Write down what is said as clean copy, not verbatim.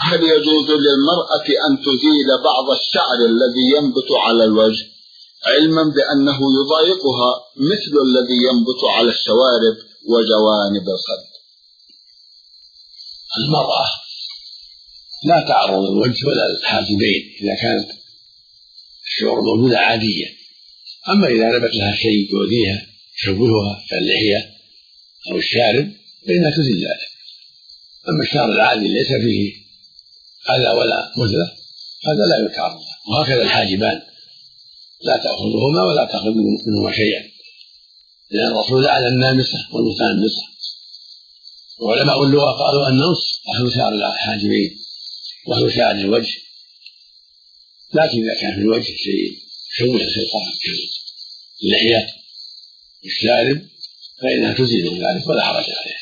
هل يجوز للمرأة أن تزيل بعض الشعر الذي ينبت على الوجه علما بأنه يضايقها مثل الذي ينبت على الشوارب وجوانب الخد؟ المرأة لا تعرض الوجه ولا الحاجبين إذا كانت الشعور موجودة عادية. أما إذا نبت لها شيء يؤذيها يشوهها كاللحية أو الشارب فإنها تزيل ذلك. أما الشعر العادي ليس فيه أذى ولا مزلة هذا لا يتعرض له. وهكذا الحاجبان لا تأخذهما ولا تأخذ منهما شيئا، لأن الرسول على النامسة والمتنمسة. وعلماء اللغة قالوا النمس أخذ شعر الحاجبين وأخذ شعر الوجه، لكن إذا كان في الوجه شيء يشوه الخلقة كاللحية والشارب فإنها تزيل ذلك ولا حرج عليها.